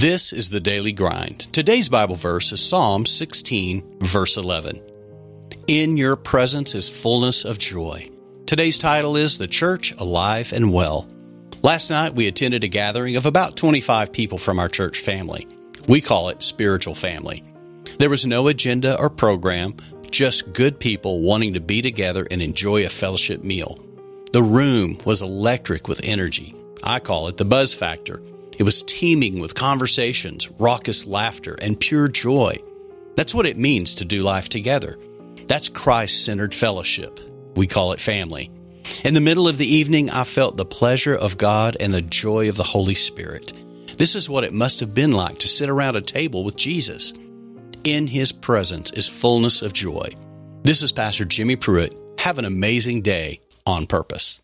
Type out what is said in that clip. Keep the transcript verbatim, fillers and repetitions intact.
This is the Daily Grind. Today's Bible verse is Psalm sixteen, verse eleven. In your presence is fullness of joy. Today's title is The Church Alive and Well. Last night we attended a gathering of about twenty-five people from our church family. We call it spiritual family. There was no agenda or program, just good people wanting to be together and enjoy a fellowship meal. The room was electric with energy. I call it the buzz factor. It was teeming with conversations, raucous laughter, and pure joy. That's what it means to do life together. That's Christ-centered fellowship. We call it family. In the middle of the evening, I felt the pleasure of God and the joy of the Holy Spirit. This is what it must have been like to sit around a table with Jesus. In His presence is fullness of joy. This is Pastor Jimmy Pruitt. Have an amazing day on purpose.